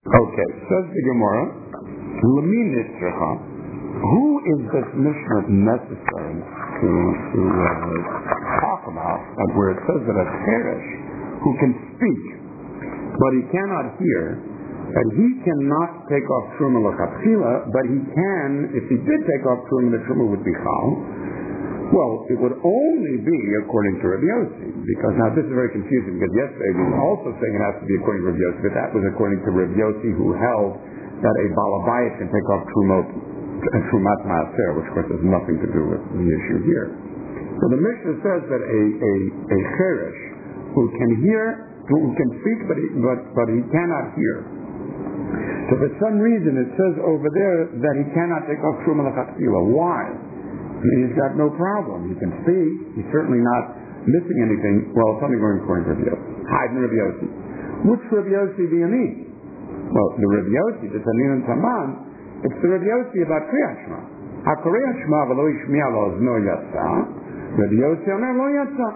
Okay, says the Gemara, Lemi Nitzrecha, who is this Mishnah necessary to talk about, where it says that a Cheresh who can speak, but he cannot hear, that he cannot take off Truma L'Chatchila, but he can, if he did take off Truma, the Truma would be Chal. Well, it would only be according to Rabbi Yossi, because now this is very confusing, because yesterday we were also saying it has to be according to Rabbi Yossi, but that was according to Rabbi Yossi, who held that a Balabayit can take off Trumat Maaser, which of course has nothing to do with the issue here. So the Mishnah says that a Cheresh who can hear, who can speak, but he cannot hear. So for some reason it says over there that he cannot take off Truma L'Chatchila. Why? He's got no problem. He can speak. He's certainly not missing anything. Well, it's only going according to Rabbi Yossi. Hide in Rabbi Yossi. Which Rabbi Yossi do you mean? Well, the Rabbi Yossi, the Tanin and Taman, it's the Rabbi Yossi about Kriyat Shema. HaKriyat Shema v'lo yishmi'a lo ozno yatsa. Rabbi Yossi omer lo yatsa.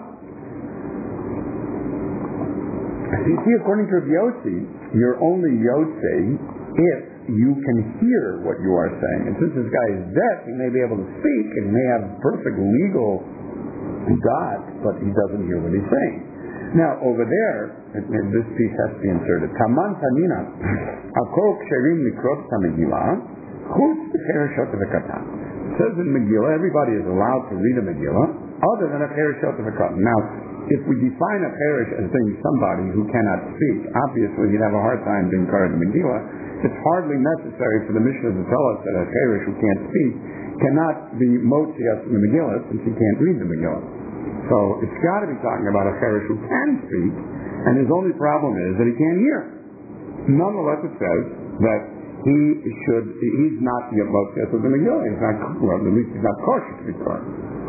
You see, according to Rabbi Yossi, you're only Yossi if you can hear what you are saying. And since this guy is deaf, he may be able to speak and he may have perfect legal dot, but he doesn't hear what he's saying. Now, over there, and this piece has to be inserted. Taman Tanina, Akol Ksherim Mikrot Tamegillah, Chutz B'Chereshot V'Katan. It says in Megillah, everybody is allowed to read a Megillah, other than a Chereshot V'Katan. Now, if we define a Cheresh as being somebody who cannot speak, obviously he'd have a hard time being called Megillah. It's hardly necessary for the Mishnah to tell us that a Cheresh who can't speak cannot be Motzias in the Megillah since he can't read the Megillah. So it's got to be talking about a Cheresh who can speak, and his only problem is that he can't hear. Nonetheless, it says that he's not the Motzias of the Megillah. He's not, well, at least he's not cautious to be taught.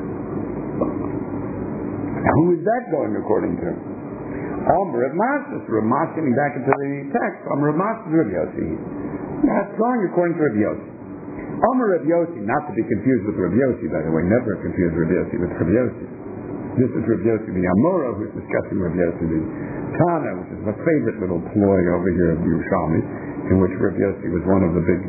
Now, who is that going according to? Rav Masas, Rav Mas getting back into the text, Rav Masas Rav Yossi. That's going according to Rav Yossi. Rav Yossi, not to be confused with Rav Yossi, by the way, never confuse Rav Yossi with Rav Yossi. This is Rav Yossi the Amora, who's discussing Rav Yossi the Tana, which is a favorite little ploy over here of Yerushalmi, in which Rav Yossi was one of the big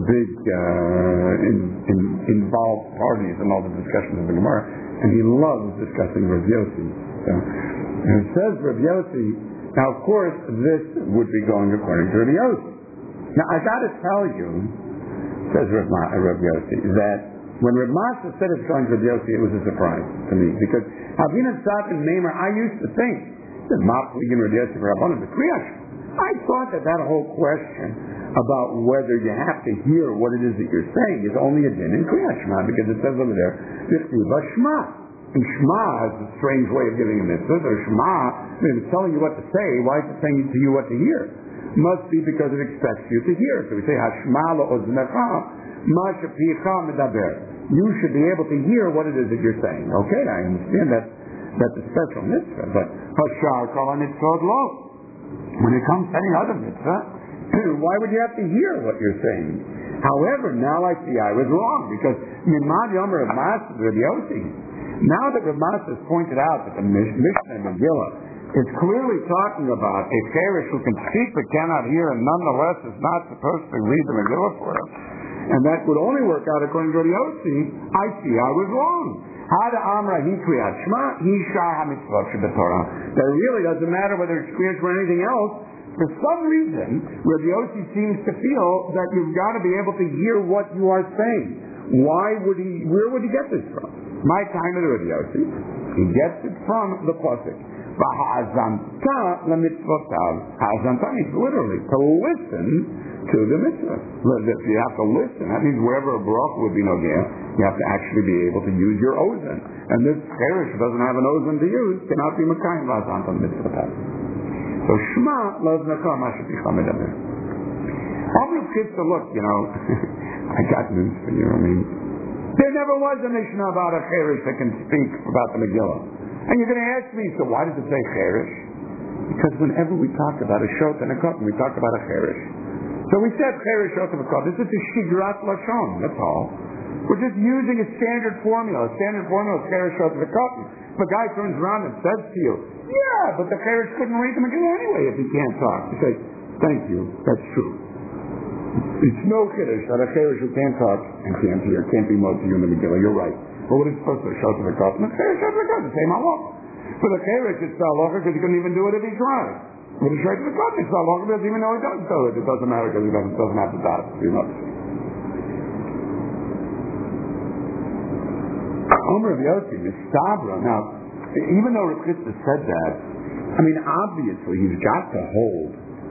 involved parties in all the discussions of the Gemara, and he loves discussing Rav Yossi. So, and it says Rav Yossi, now of course this would be going according to Rav Yossi. Now I got to tell you, says Rav Yossi, that when Rav Masa said it's going to Rav Yossi, it was a surprise to me, because Avina Tzaf and Meimer, I used to think that Maplig and Rav Yossi were Rabbanan B'Kriyat. I thought that whole question about whether you have to hear what it is that you're saying is only a din in Kriyat Shema, because it says over there, V'chtiva Shema. And Shema has a strange way of giving a mitzvah. So Shema, it's telling you what to say. Why is it saying to you what to hear? Must be because it expects you to hear. So we say, Hashma lo'oznecha, ma shepicha medaber. You should be able to hear what it is that you're saying. Okay, I understand that's a special mitzvah. But Hashar kol mitzvot lo. When it comes to any other mitzvah, why would you have to hear what you're saying? However, now I see I was wrong, because Mimad Yomer of Mas Rav Yossi. Now that Rav Mas has pointed out that the Mishnah and Megillah is clearly talking about a Cheresh who can speak but cannot hear, and nonetheless is not supposed to read the Megillah for him, and that would only work out according to Rav Yossi, I see I was wrong. Hada Amra Hi Kriyat Shema Hi Shar HaMitzvot Shebetorah. That it really doesn't matter whether it's Kriyat Shema or anything else. For some reason, Rav Yossi seems to feel that you've got to be able to hear what you are saying. Where would he get this from? My time of Rav Yossi, he gets it from the pasuk. V'ha'azanta lemitzvotav. Ha'azanta means literally to listen to the mitzvah. You have to listen. That means wherever a bracha would be nogea, you have to actually be able to use your ozen. And this Cheresh who doesn't have an ozen to use cannot be mekayim v'ha'azanta lemitzvotav. So Shema lo'oznecha ma shepicha medaber. All kids to look, I got news for you. I mean, there never was a Mishnah about a Cheresh that can speak about the Megillah. And you're going to ask me, so why does it say Cheresh? Because whenever we talk about a Shot and a Katan, we talk about a Cheresh. So we said Cheresh Shot and a Katan. This is a Shigrat Lashon, that's all. We're just using a standard formula. A standard formula is Cheresh Shot and a Katan. If a guy turns around and says to you, yeah, but the Cheresh couldn't read the Megillah anyway if he can't talk. You say, Thank you. That's true. It's no Kiddush that a Cherish who can't talk and can't hear can't be Motzi in the Megillah. You're right. But what is supposed to show to the Kohen? The Cherish shows to the Kohen. The same halacha. For the Cherish, it's halacha because he couldn't even do it if he tried. But it's right to the Kohen. It's halacha because even though he doesn't do it, it doesn't matter because he doesn't have to die. You know. Omer of Yossi, Mistabra. Now, even though Rav Chisda said that, I mean, obviously he's got to hold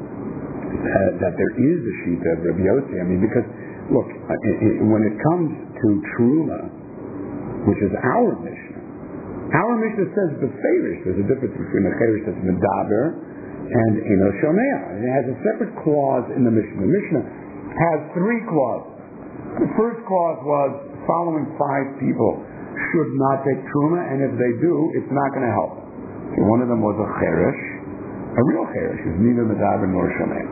that there is a shita of Rav Yossi. I mean, because, look, when it comes to Truma, which is our Mishnah says the Cherish. There's a difference between the Cherish that's Medaber and Eino Shomea. It has a separate clause in the Mishnah. The Mishnah has 3 clauses. The first clause was following 5 people should not take Truma, and if they do, it's not going to help. So one of them was a Cherish, a real Cherish, who's neither Medaber nor Shomea.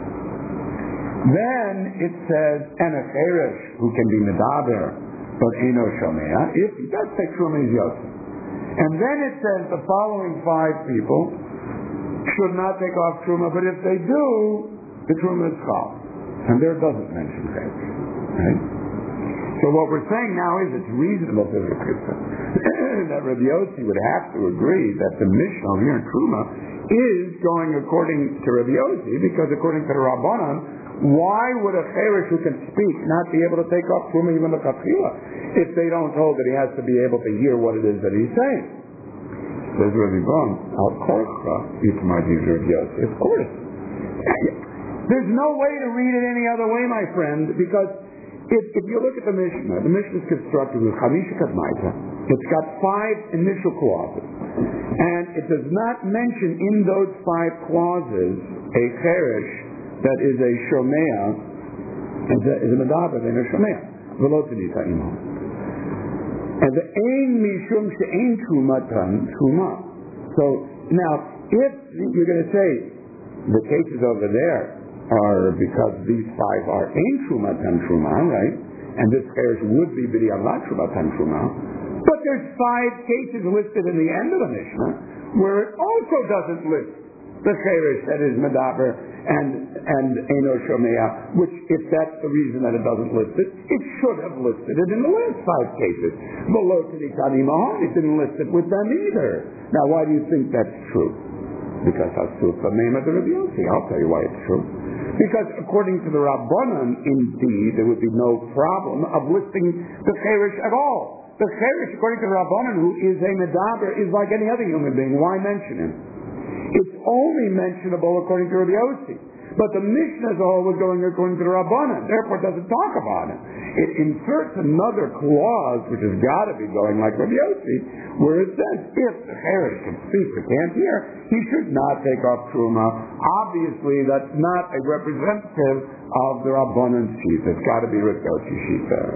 Then it says, and a Cherish who can be Medaber, but Eino Shomea, if he does take Truma, he's Yosef. And then it says the following 5 people should not take off Truma, but if they do, the Truma is Chal. And there doesn't mention Cherish. Right? So what we're saying now is it's reasonable to Rav Chisda that Rav Yossi would have to agree that the Mishnah here in Truma is going according to Rav Yossi, because according to the Rabbanan, why would a Cherish who can speak not be able to take off Truma even the Katchila if they don't hold that he has to be able to hear what it is that he's saying? Says Rav Yibon, Al Korcha, Yitmadi Rav Yossi. Of course. There's no way to read it any other way, my friend, because if you look at the Mishnah is constructed with Chamisha Kadmaita. It's got 5 initial clauses. And it does not mention in those 5 clauses a Cherish that is a Shomea, is a Medaber, and a Shomea. Velotinita Imo. And the Ein Mishum She'ein Trumatan Truma. So, now, if you're going to say the cases over there are because these 5 are Ein Trumatan Truma, right? And this Cherish would be B'di Allah Trumatan Truma. But there's 5 cases listed in the end of the Mishnah where it also doesn't list the Cherish that is Medaber and Eino Shomea, which if that's the reason that it doesn't list it, it should have listed it in the last 5 cases. Below Tadikani Mahon, it didn't list it with them either. Now why do you think that's true? Because that's true for the name of the Rav Yossi. I'll tell you why it's true. Because according to the Rabbanan, indeed, there would be no problem of listing the Cherish at all. The Cherish, according to the Rabbanan, who is a Medaber, is like any other human being. Why mention him? It's only mentionable according to Rav Yossi. But the Mishnah as a whole was going according to the Rabbanan, therefore it doesn't talk about him. It inserts another clause, which has got to be going like Rav Yossi, where it says, if the Cherish can speak but can't hear, he should not take off Truma. Obviously, that's not a representative of the Rabbanan's sheet. It's got to be Rav Yossi sheet there.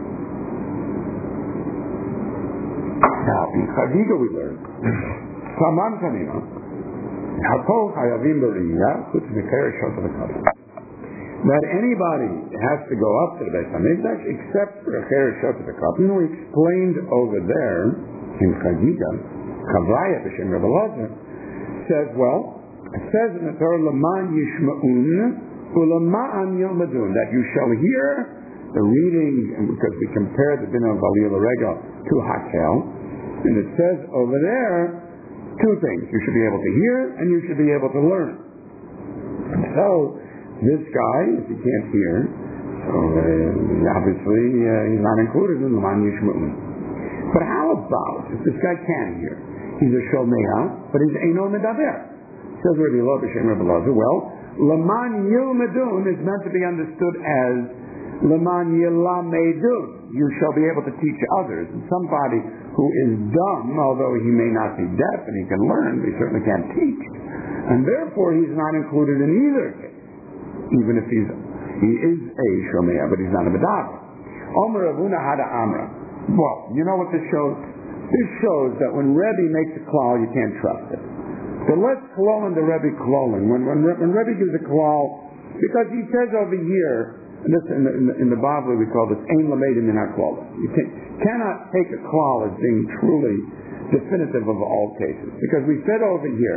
Now, in Chagiga we learn, Saman Kanina, Hakol Chayavim B'Riyah, Chutz V'Cherish Shot of the Kodesh. That anybody has to go up to the Beis HaMikdash except for a Cherish Shot of the Kodesh. We explained over there in Chagiga, Chavraya B'Shem Rebbe Elazar says, well, it says in the Torah, L'man Yishma'un U'L'ma'an Yilmadun, that you shall hear the reading, because we compare the Din of Aliyah L'Rega to Hakel, and it says over there 2 things. You should be able to hear and you should be able to learn. So, this guy, if he can't hear, so obviously he's not included in the L'man Yishma'un. But how about if this guy can hear? He's a Shomea, but he's Eino Medaber. Says Rabbi Elazar B'Shem Rebbe Elazar, well, L'man Yilmadun is meant to be understood as L'man Yilamedun. You shall be able to teach others. And somebody who is dumb, although he may not be deaf and he can learn, but he certainly can't teach. And therefore he's not included in either case. Even if he is a Shomea, but he's not a Medaber. Omer Avuna Hada Amra. Well, you know what this shows? This shows that when Rebbe makes a klal, you can't trust it. So let's klolin the Rebbe klolin. When Rebbe gives a klal, because he says over here, and this in the Bible we call this Ein Lamedim in our klal. You cannot take a klal as being truly definitive of all cases. Because we said over here,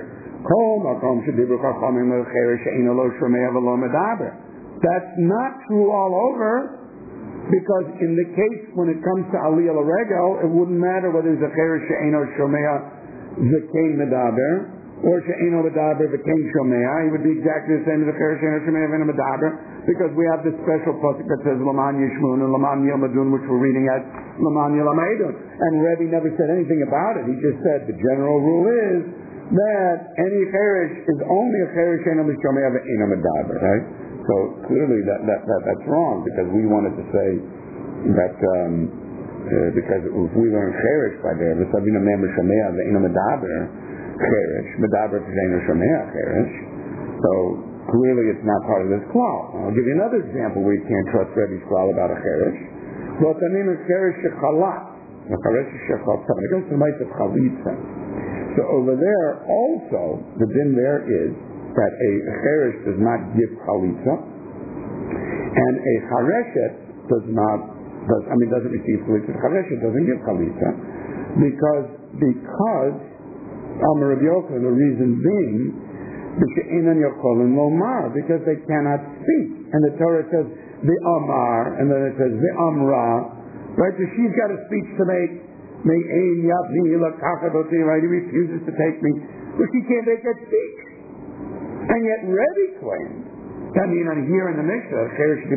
That's not true all over, because in the case when it comes to Aliyah L'Regel, it wouldn't matter whether it's a Cheresh She'eino Shomea V'kein Medaber or She'eino Medaber V'kein Shomea. He would be exactly the same as a Cheresh She'eino Shomea V'kein Medaber, because we have this special pasuk that says Laman Yishmun and Laman Yilmadun, which we're reading as Laman Yilameidun. And Rebbe never said anything about it. He just said the general rule is that any Cheresh is only a Cheresh She'eino Shomea V'kein Medaber, right? So clearly that's wrong, because we wanted to say that because if we learn Cheresh by there, v'savina mem b'shomea ve'ino medaber Cheresh, medaber t'zeino shomea Cheresh. So clearly it's not part of this klal. I'll give you another example where you can't trust Rebbe's klal about a Cheresh. V'otanim is Cheresh shechalat, a Cheresh shechalat. It goes to the mitzvah of chalitza. So over there also the din there is that a cheresh does not give chalitza, and a chareshet doesn't receive chalitza. The chareshet doesn't give chalitza because Amar Rabbi Yochanan, the reason being because they cannot speak, and the Torah says the Amar, and then it says the Amra, right? So she's got a speech to make. Right? He refuses to take me, but she can't make that speech. And yet Rebbe claimed, here in the Mishnah,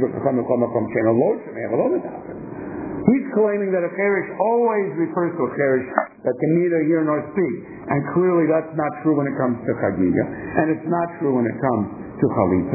he's claiming that a cheresh always refers to a cheresh that can neither hear nor speak. And clearly that's not true when it comes to chagiga, and it's not true when it comes to chalitza.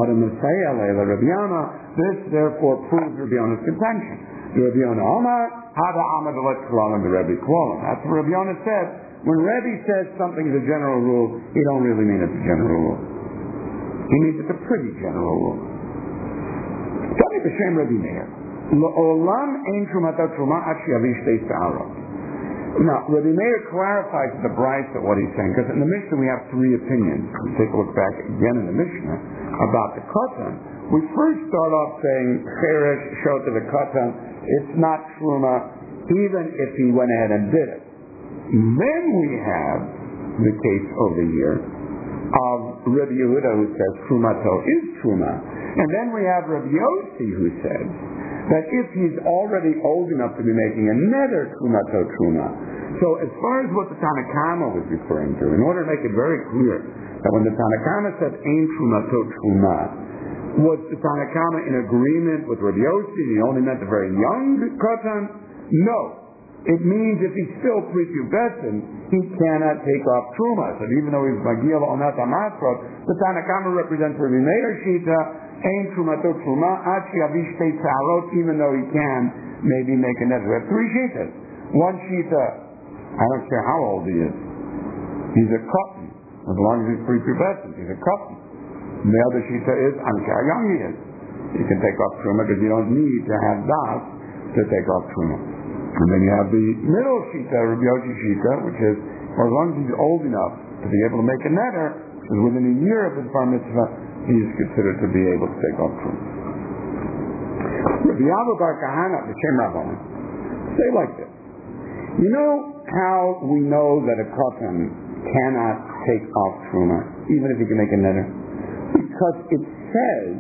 This therefore proves Rabbi Yona's contention. Rabbi Yona Omar, Hada Amad Let Klalim, the Rebbe Klalim. That's what Rabbi Yona said. When Rebbe says something is a general rule, he don't really mean it's a general rule. He means it's a pretty general rule. Tell me b'shem Rebbe Meir. L'olam ein trumatat truma ad she'yavish shtei sa'arot. Now, Rebbe Meir clarifies the Brisa what he's saying, because in the Mishnah we have three opinions. We take a look back again in the Mishnah about the katan. We first start off saying cheresh showed to the katan, it's not truma, even if he went ahead and did it. Then we have the case over here of Rabbi Yehuda who says Trumato is Truma. And then we have Rabbi Yossi who says that if he's already old enough to be making another Trumato Truma. So as far as what the Tanna Kama was referring to, in order to make it very clear that when the Tanna Kama said Ein Trumato Truma, was the Tanna Kama in agreement with Rabbi Yossi? He only meant the very young Katan? No. It means if he's still prepubescent, he cannot take off truma. So even though he's magil onat amasrot, the Tanna Kama represents Rabbi Meir Shita, ein trumato truma, ad she'yavish shtei tzarot, even though he can maybe make a nether. We have three shitas. One shita, I don't care how old he is, he's a katan. As long as he's prepubescent, he's a katan. And the other shita is, I don't care how young he is. You can take off truma because you don't need to have das to take off truma. And then you have the middle shita, Rabbi Yoshi shita, which is, as long as he's old enough to be able to make a neder, because within a year of his bar mitzvah, he is considered to be able to take off truma. Rabbi Abba Bar Kahana, the Shem Rabbanan, say like this. You know how we know that a katan cannot take off truma, even if he can make a neder? Because it says,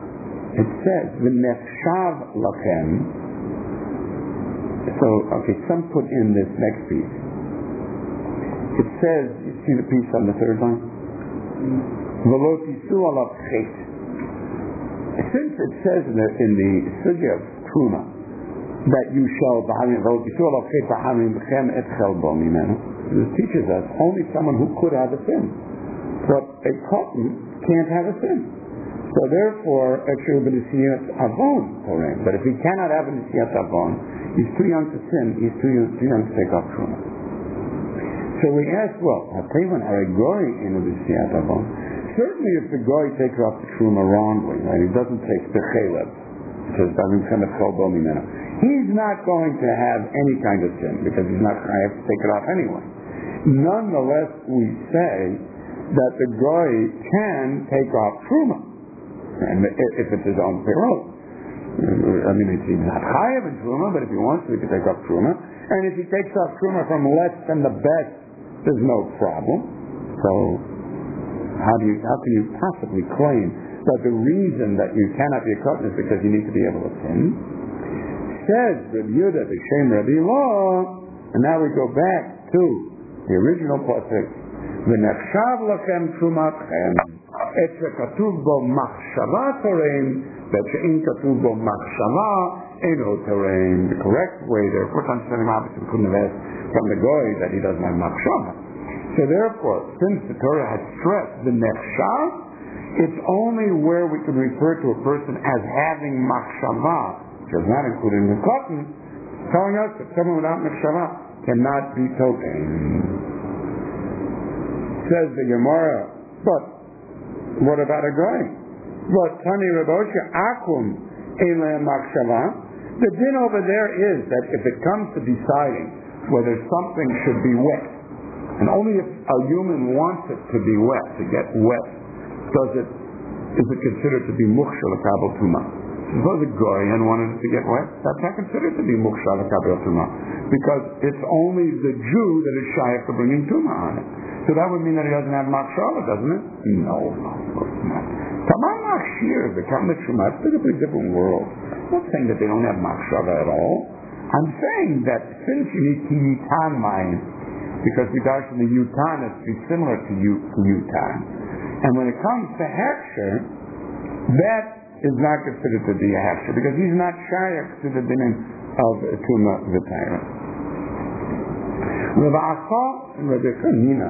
v'nefshav lachem. So, okay, some put in this next piece. It says, you see the piece on the third line? V'lo tisu alav chet. Since it says in the sugya of Truma that you shall v'lo tisu alav chet b'hamim b'chem et chelbo mimenu, this teaches us only someone who could have a sin. But a katan can't have a sin. So therefore, it should be nisiyat avon for him. But if he cannot have a nisiyat avon, he's too young to sin, he's too young to take off truma. So we ask, well, Hatevan are a goy in the nisiyat avon. Certainly if the goy takes off the truma wrongly, right, he doesn't take the chelev, it says, he's not going to have any kind of sin, because he's not going to have to take it off anyway. Nonetheless, we say that the goy can take off truma. And if it's his own perot. I mean, he's not chayav in truma, but if he wants to, he can take off truma. And if he takes off truma from less than the best, there's no problem. So How can you possibly claim that the reason that you cannot be a katan is because you need to be able to sin? Says Rabbi Yehuda b'shem Rabbi Lo, and now we go back to the original pasuk. V'nechshav lachem trumatchem et shekatuv bo machshava torein that she'in katuv bo machshava eno torein. The correct way there, of course, I'm saying opposite. We couldn't have asked from the goy that he doesn't have machshava. So therefore, since the Torah has stressed the nechshav, it's only where we can refer to a person as having machshava, which is not included in the katan, telling us that someone without machshava cannot be token. Says the Gemara, but what about a guy? But Tani Rabosha Akum Ele Machshava. The din over there is that if it comes to deciding whether something should be wet, and only if a human wants it to be wet, to get wet, is it considered to be mukhsha l'kabel tuma. Suppose a goyen wanted it to get wet, that's not considered to be mukhsha l'kabel tuma, because it's only the Jew that is shy for bringing tuma on it. So that would mean that he doesn't have machshava, doesn't it? No, of course not. Tamam machshir, the Talmud Shema, it's a completely different world. I'm not saying that they don't have machshava at all. I'm saying that since you need kiyitan mayim, because we dash in the yutan, it's be similar to yutan. And when it comes to hechsher, that is not considered to be a hechsher, because he's not shaykh to the din of tuma v'tayra. Rav Acha and Rav Chanina,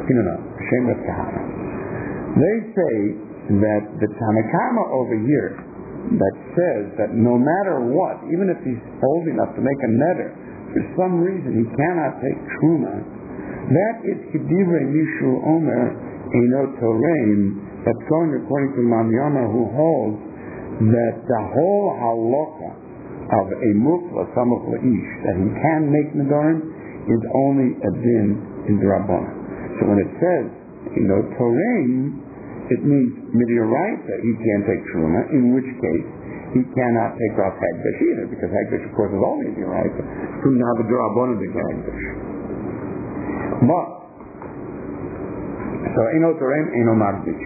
they say that the Tanakama over here that says that no matter what, even if he's old enough to make a neder, for some reason he cannot take truma, that is Kedivrei Mishu Omer Eino Torein, that's going according to Imam Yama, who holds that the whole halacha of a mufla samuch la'ish, that he can make nedarim, is only a din in Drabana. So when it says Eino Torein, it means midioraita he can't take truma, in which case he cannot take off hagdash either, because hagdash of course is only midioraita. So you have a Drabana to hagdash. But so Eino Torein, Eino Magdish.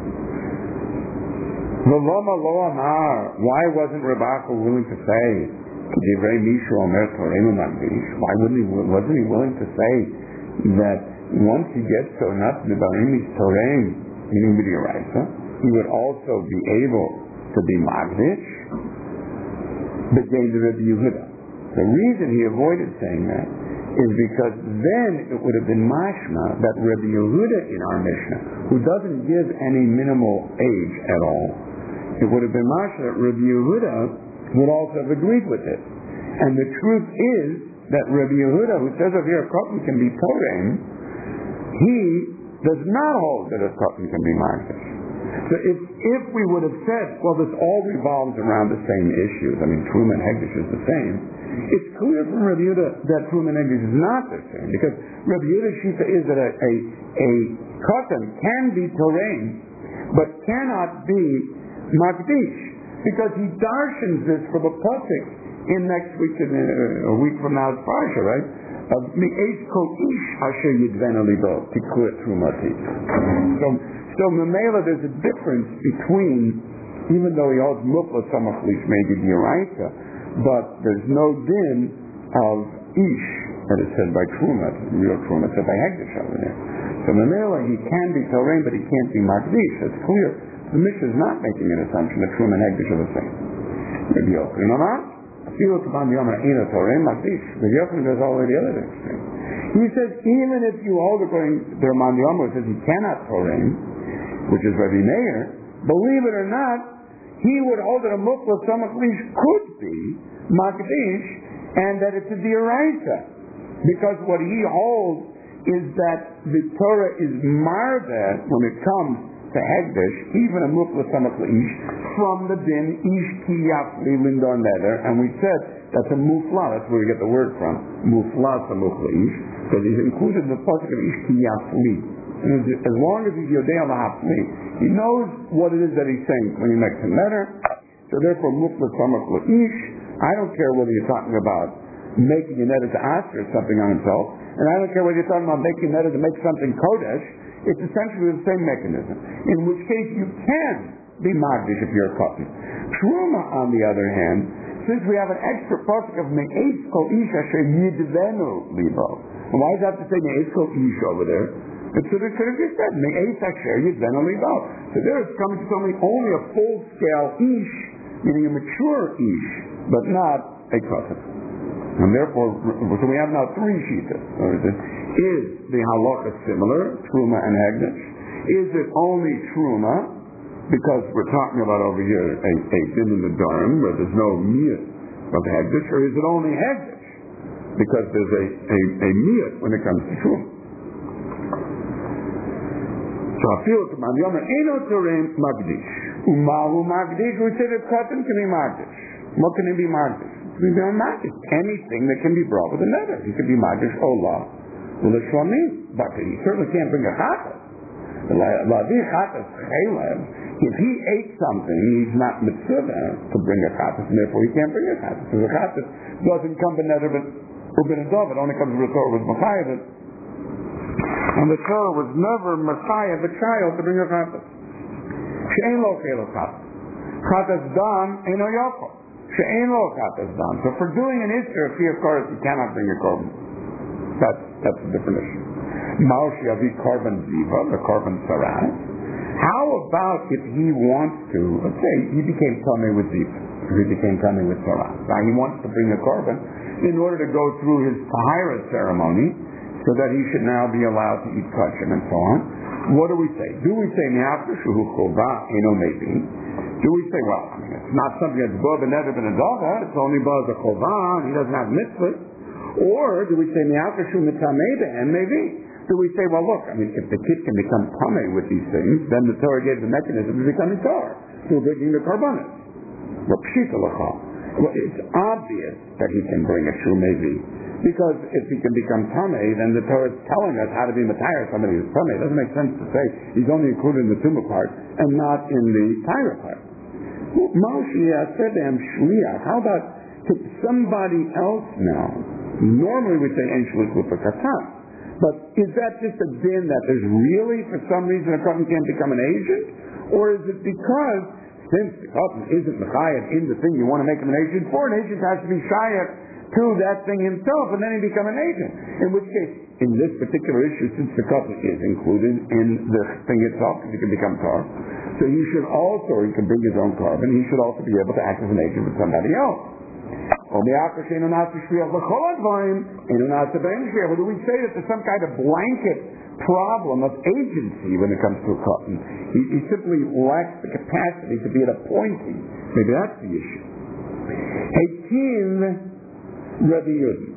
Why wasn't Rabbi willing to say Divrei Mishu Omer Torein Magdish? Why wasn't he willing to say that once he gets to enough Nibarim Torein, meaning Midiraisa, he would also be able to be Magdish? The gain of Rabbi Yehuda. The reason he avoided saying that is because then it would have been mashma that Rabbi Yehuda in our Mishnah, who doesn't give any minimal age at all, it would have been mashma that Rabbi Yehuda would also have agreed with it. And the truth is that Rabbi Yehuda, who says over here a katan can be torein, he does not hold that a katan can be magdish. So if we would have said, well, this all revolves around the same issues, I mean, Truma and Hegdish is the same, it's clear from Rabbi Yehuda that Truma and Hegdish is not the same, because Rabbi Yehuda's shita is that a katan can be torein, but cannot be magdish, because he darshans this from a pasuk in next week, a week from now, it's Parsha, right? Of mi'ez kol ish asher yidvena libo tikut trumati. So Mamela, there's a difference between, even though he holds mufla samachlish maybe dioraita, but there's no din of ish that is said by truma, real truma, said by hegdish over there. So Mamela, he can be torein, but he can't be magdish. It's clear. The Mishnah is not making an assumption that truma and hegdish are the same. Maybe you know that? He looks upon the Yom Ha'ina Torah, Magdish. The Yochanan goes all the way to the other extreme. He says, even if you hold according to the Raman Yom, who says he cannot Torah, which is Rabbi Meir, believe it or not, he would hold that a Mufla Samachlish could be Magdish, and that it's a Dioraita. Because what he holds is that the Torah is marveh when it comes to Hegdish, even a Mufla Samachlish, from the din Ish Ki Yafli Lindon Neder, and we said that's a Mufla, that's where we get the word from, Mufla Samachlish, because he's included in the pasuk of Ish Ki Yafli. And as long as he's Yodei al Hafli, he knows what it is that he's saying when he makes a letter. So therefore, Mufla Samachlish, I don't care whether you're talking about making a neder to answer something on himself, and I don't care whether you're talking about making a neder to make something kodesh, it's essentially the same mechanism. In which case you can be magdish if you're a cotton. Truma, on the other hand, since we have an extra pasuk of me'ez kol ish asher yidvenu libo, and why does that have to say me'ez kol ish over there? It should have just said me'ez asher yidvenu libo. So there it's coming to tell me only a full-scale ish, meaning a mature ish, but not a cotton. And therefore, so we have now three shitas. Is the halacha similar, truma and hegdish? Is it only truma? Because we're talking about over here a din in the darm where there's no miyut of hegdish, or is it only hegdish? Because there's a miyut when it comes to truma. So I feel it man yomer eno torem magdish. Umahu magdish, we said that cotton can be magdish. What can it be magdish? We don't magdish. Anything that can be brought with a neder. He can be magdish olah. Well, the shlamim, but he certainly can't bring a chatas. If he ate something, he's not mitzvah to bring a chatas, and therefore he can't bring a chatas. Because the chatas doesn't come to neder but ubin adov. It only comes to the Torah with machayev. And the Torah was never machayev a child to bring a chatas. She'ein lo kelo chatas. Chatas dan eno yoko. She'ein lo chatas dan. So for doing an Isser of fear korban, you cannot bring a korban. That's a different issue. Ma'osh yavi korban ziva, the korban sarat. How about if he wants to, let's say he became tamei with ziva, or he became tamei with sarat. Now he wants to bring a korban in order to go through his tahira ceremony, so that he should now be allowed to eat kosher and so on. What do we say? Do we say mi'after shuhu chova eno maybe? Do we say, well, I mean, it's not something that's bo b'neder b'nedava, it's only bo as a chova, and he doesn't have mitzvah? Or do we say mi'after shuhu mitamei be'en maybe? Do we say, well, look, I mean, if the kid can become tamei with these things, then the Torah gave the mechanism to becoming Torah, through bringing the karbanos. Well, it's obvious that he can bring a true maybe, because if he can become tamei, then the Torah is telling us how to be matayr somebody who's tamei. It doesn't make sense to say he's only included in the tumah part and not in the tyra part. Moshe said to him, shliach. How about somebody else now? Normally we say ein shliach with a katan. But is that just a din that there's really, for some reason, a cotton can't become an agent? Or is it because, since the cotton isn't mechayev in the thing you want to make him an agent for, an agent has to be shayev to that thing himself, and then he become an agent? In which case, in this particular issue, since the cotton is included in the thing itself, because he can become tar, so he should also, he can bring his own carbon, he should also be able to act as an agent with somebody else. Or do we say that there's some kind of blanket problem of agency when it comes to a cotton? He simply lacks the capacity to be an appointee. Maybe that's the issue. Rabbi Yudin,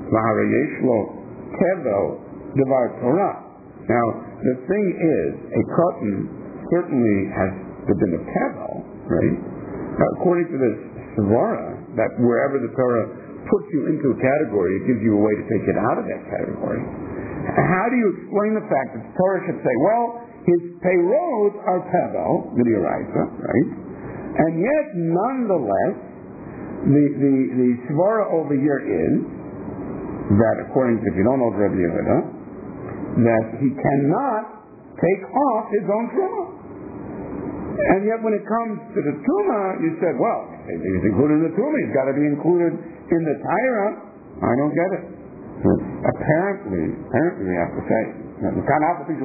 now the thing is, a cotton certainly has the din of tevel, right? According to this svara, that wherever the Torah puts you into a category, it gives you a way to take it out of that category. How do you explain the fact that the Torah should say, well, his peyrot are tevel, midiraisa, right? And yet, nonetheless, the svara over here is that, according to, if you don't know Rabbi Yehuda, that he cannot take off his own truma. And yet when it comes to the tumah, you said, well, he's included in the tumah, he's got to be included in the taira. I don't get it. Apparently we have to say, we're going to have to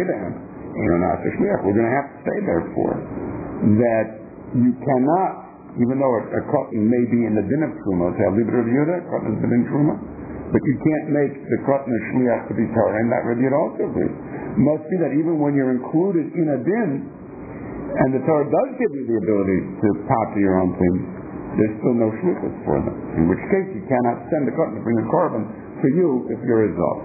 say therefore, that you cannot, even though a cotton may be in the din of truma, say, leave it Rabbi Yehuda, cotton is the din truma, but you can't make the cotton of shliach to be Torah, and that Rabbi Yehuda also agrees. Must be that even when you're included in a din, and the Torah does give you the ability to pop your own things, there's still no shlichus for them. In which case you cannot send the cotton to bring a korban for you if you're a zav.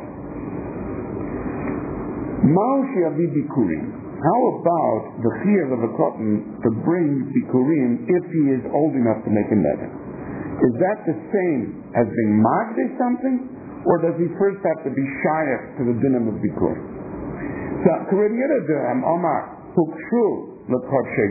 Ma'osh yavi bikurim. How about the chiyuv of a cotton to bring bikurim if he is old enough to make a neder? Is that the same as being magdeh something, or does he first have to be shayach to the dinam of bikurim? So, Omar, hukshu.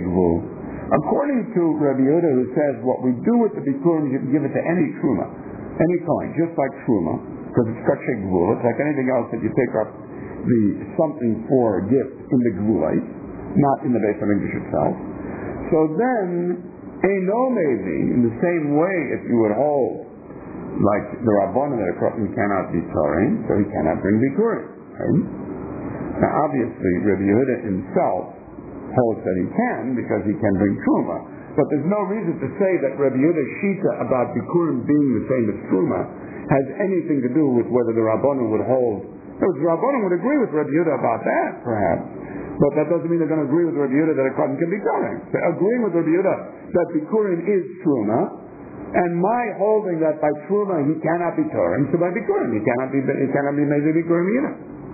According to Rabbi Yehuda, who says what we do with the bikurim, you can give it to any truma. any coin, just like truma, because it's kachei gvul. It's like anything else that you take up something for a gift in the gvulite, not in the Beis HaMikdash itself. So then, eino mevi, in the same way, if you would hold, like the Rabbanan, that a kohen cannot be taring, so he cannot bring bikurim. Right? Now, obviously, Rabbi Yehuda himself holds that he can, because he can bring truma. But there's no reason to say that Rabbi Yehuda's shita about bikurim being the same as truma has anything to do with whether the Rabbanan would hold. The Rabbanan would agree with Rabbi Yehuda about that, perhaps. But that doesn't mean they're going to agree with Rabbi Yehuda that a kohen can be taring. They're agreeing with Rabbi Yehuda that bikurim is truma, and my holding that by truma he cannot be taring, so by bikurim he cannot be made to bikurim either.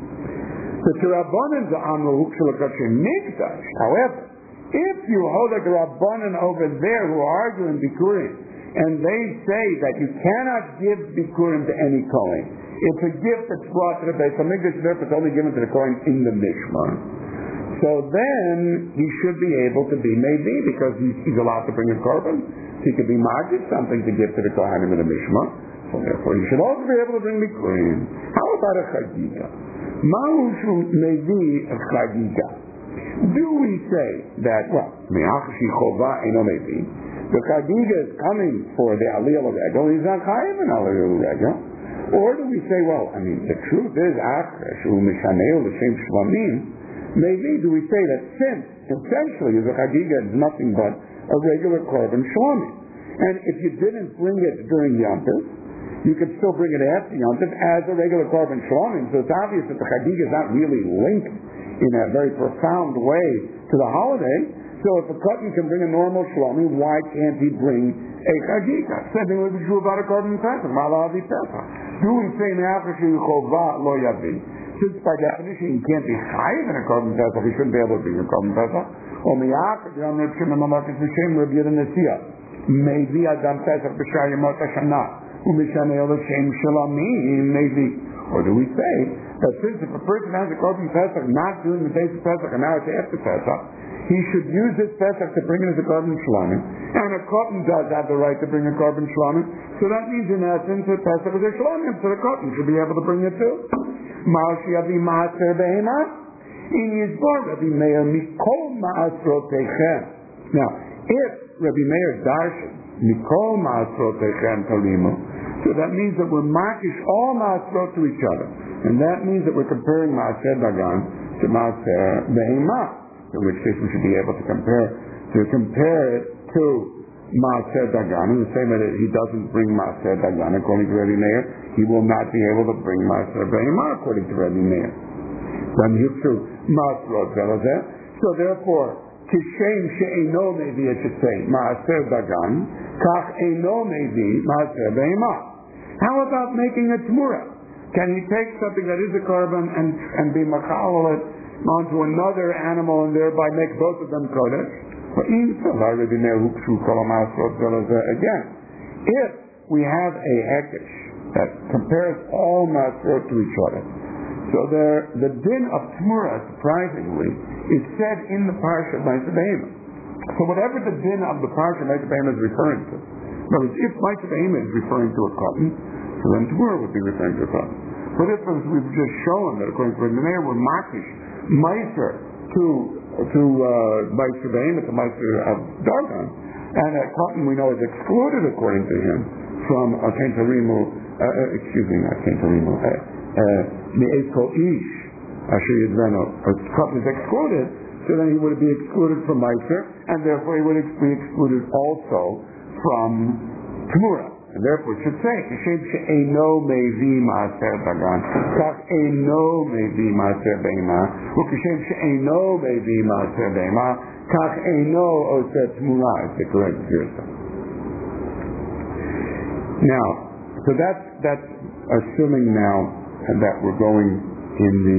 So to Rabbanan the amru hukshulakachim mikdash. However, if you hold like the Rabbanan over there who are arguing bikurim, and they say that you cannot give bikurim to any kohen, it's a gift that's brought to the Beis HaMikdash, therefore it's only given to the kohen in the mishmar. So then he should be able to be maybe, because he's allowed to bring a korban. He could be magic, something to give to the kohanim in the mishmar. So therefore he should also be able to bring bikurim. How about a chagiga? Ma'ushu maybe a chagiga. Do we say that, well, me'achashi chova eno maybe, the chagiga is coming for the aliyah l'regel, he's not chayiv in aliyah l'regel? Or do we say, well, I mean, the truth is, achresh hu mishaneu l'shem shlamim, maybe do we say that since essentially the chagiga is nothing but a regular korban shlamim, and if you didn't bring it during Yom Tov, you could still bring it after Yom Tov as a regular korban shlamim, so it's obvious that the chagiga is not really linked in a very profound way to the holiday. So if a kohen can bring a normal shlamim, why can't he bring a chagiga? Same thing would be true about a korban pesach, malavi pesach. Do we say me'achashi chova lo yavi? Since by definition he can't be chayiv in a korban pesach, he shouldn't be able to bring a korban pesach. Or me'achashi Reb Shimon Amakis L'Shem Reb Yehuda Nesiya. Maybe Adam Pesach b'shar Yemot HaShanah u'mishanei l'shem shlamim. Maybe. Or do we say that since if a person has a korban pesach not during the days of Pesach and now it's after Pesach, he should use this Pesach to bring it as a korban shlamim, and a kohen does have the right to bring a korban shlamim, so that means in essence that Pesach is a shlamim, so the kohen should be able to bring it too. Ma'ashi avi ma'aser behema in yizbar Rabbi Meir mikol ma'asrotechem. Now, if Rabbi Meir darshan mikol ma'asrotechem talimu, so that means that we're makish all ma'asrot to each other, and that means that we're comparing ma'aser dagan to ma'aser behema. In which case we should be able to compare it to Maaser Dagan, in the same way that he doesn't bring Maaser Dagan according to Rabbi Meir, he will not be able to bring Maaser Behema according to Rabbi Meir. So therefore, Kishem she'eno mevi, it should say, Maaser Dagan, kach eno mevi Maaser Behema. How about making a tmura? Can he take something that is a korban and be machal it onto another animal and thereby make both of them kodesh? Again, if we have a hekesh that compares all masrot to each other, so the din of tmura, surprisingly, is said in the parsha Ma'aseh Behema. So whatever the din of the parsha Ma'aseh Behema is referring to, in other words, if Ma'aseh Behema is referring to a kohen, so then tmura would be referring to a kohen. But if, as we've just shown, that according to Rabbi Meir, we're makish Meiser to Meiser Behema, to Meiser of Dagan, and a kohen we know is excluded according to him from Kentarimu, Me'esko Ish, Asher Yidreno. A kohen is excluded, so then he would be excluded from Meiser, and therefore he would be excluded also from Tmura. And therefore it should say, Kishem she'eno mevi ma'aser dagan, kach eno mevi ma'aser behema, u'kishem she'eno mevi ma'aser behema, kach eno oseh tmura, is the correct version. Now, so that's assuming now that we're going in the,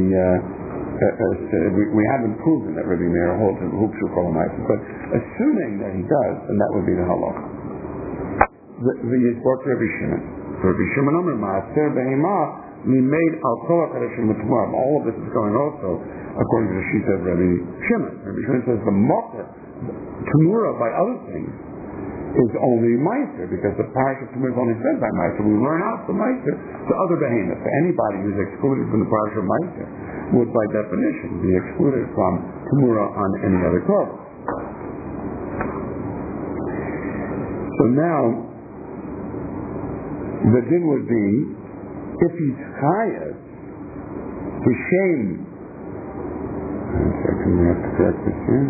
we haven't proven that Rabbi Meir holds in Hukshu Kolomaitis, but assuming that he does, then that would be the halacha. The Yisbor Rabbi Shimon. Rabbi Shimon Omer Maaser Behema we made al kol HaKadashim L'Tmura. All of this is going also according to the Shita of Rabbi Shimon. Rabbi Shimon says the Mocher Tmura by other things is only Meiser, because the Parashat Tumur is only said by Meiser. We learn out the Meiser to other behemoths. So anybody who's excluded from the Parashat Meiser would, by definition, be excluded from Tumura on any other korban. So now, the din would be, if he's chayav, his shame. One second, we have to correct this here.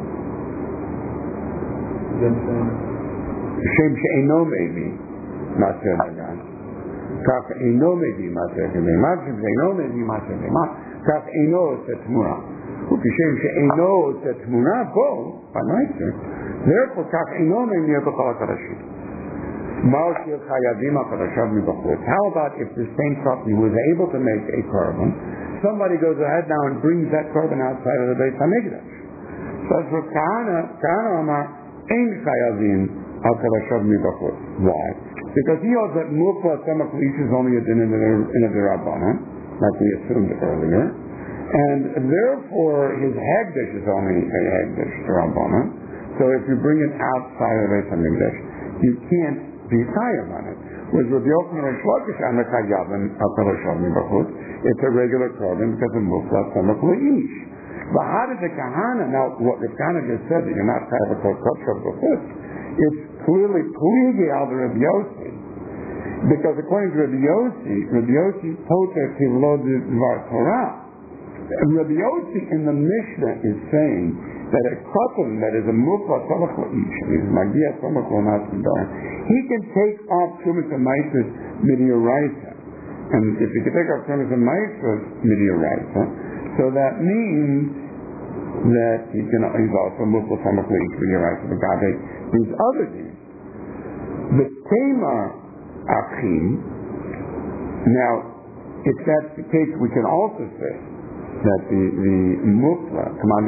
Shem she'eno maybe maser dagan. Kach eno maybe maser dagan. Shem she'eno maybe maser dagan. Kach eno set tmura. Ukishem she'eno set tmura bo by meiser. Therefore, kach eno maybe b'chol ha'karashim. Ma'al shel chayavim ha'karashav mibachut. How about if the same company was able to make a korban, somebody goes ahead now and brings that korban outside of the Beis Hamikdash? Says for Kahana Amar ein chayavim ha'karashav mibachut. Why? Because he holds that mukla tzemach leash is only a din in a derabbanan, like we assumed earlier, and therefore his hegdish is only a hegdish derabbanan. So if you bring it outside of the Beis Hamikdash, you can't be chayav on it. With Rabbi Yochanan and Shlokish on the chayavim ha'karashav mibachut, it's a regular korban because of mukla tzemach leish. But how did the kahana, now what the kahana just said, that you're not chayav a kosher b'chut, it's clearly pligi al the Rabbi Yossi, because according to Rabbi Yossi poter tivlo dvar Torah. Rabbi Yossi in the Mishnah is saying that a couple that is a mukla tzemach leish, is magia tzemach l'natzidar, he can take off Trumas and Meiser's midioraisa. And if he can take off Trumas and Meiser's midioraisa, so that means that he's also mukla tzemach leish midioraisa b'gave these other things. The tema achim. Now, if that's the case, we can also say that the mukla,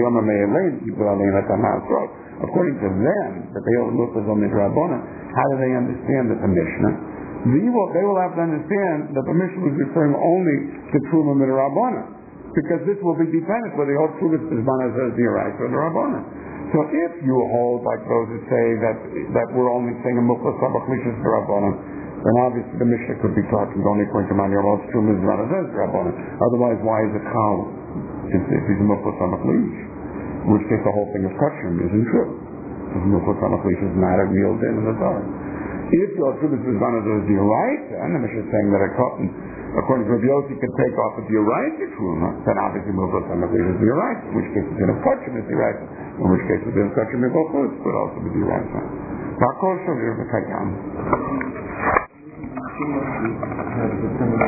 according to them, that they hold muklas on the Drabbana, how do they understand that the Mishnah? They will have to understand that the Mishnah is referring only to Truma Midrabbana, because this will be dependent whether the whole Truma Midrabbana says the Arais or the Rabbana. So if you hold like those who say that we're only saying a mukla sabach lishis Rabbana, then obviously the Mishnah could be talking only according to Mani Rabbanah, Truma Midrabbana says Rabbana. Otherwise, why is it Chal? If he's a mukla sabach lish, in which case the whole thing of kachrim isn't true. Because mukla sabach lish is not a real din in the Torah. If your Truma Midrabbana says the Arais, and the Mishnah is saying that a cotton, according to Rabbi Yossi, can take off the Arais Truma, then obviously mukla sabach lish is the Arais, in which case the din of kachrim is the Arais. In which case the din of kachrim is would also be the Arais. Bakol Shavir B'Kayam.